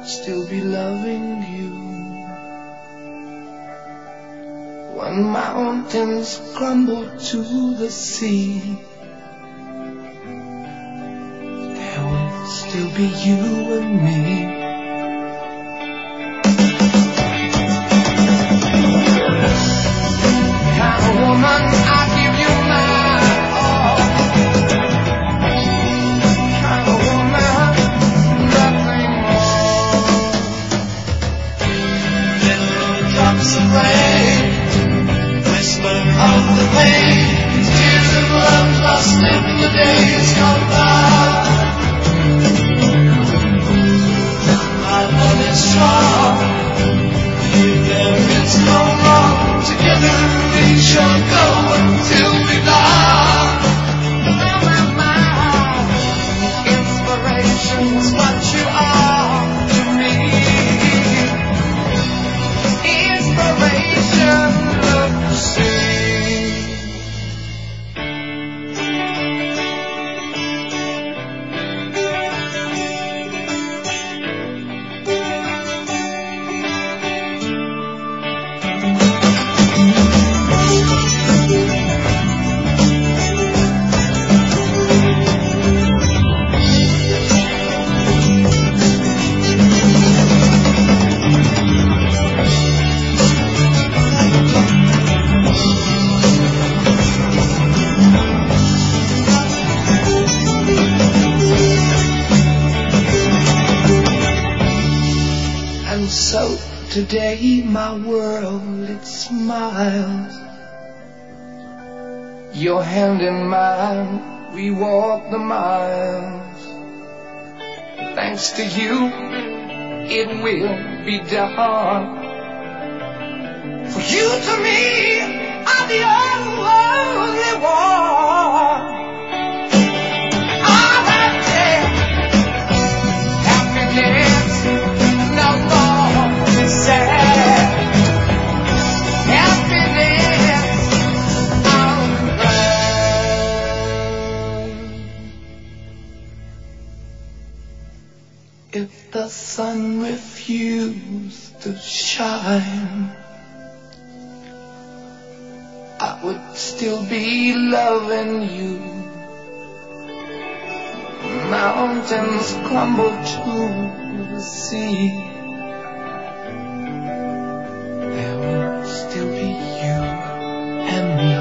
still be loving you. When mountains crumble to the sea, there will still be you and me. Woman, I give you my all. Kind of woman, nothing more. Little drops of rain, whisper of the pain, tears of love lost in the days gone by. My love is strong, there is no wrong. Together we shall go until we die. My inspiration's what you are to me. Inspiration, love to see. So today my world, it smiles. Your hand in mine, we walk the miles. Thanks to you, it will be done. For you to me are the only one. All that day, happiness, no more sad. Happiness, I'm glad. If the sun refused to shine, I would still be loving you. Mountains crumble to the sea, there will still be you and me.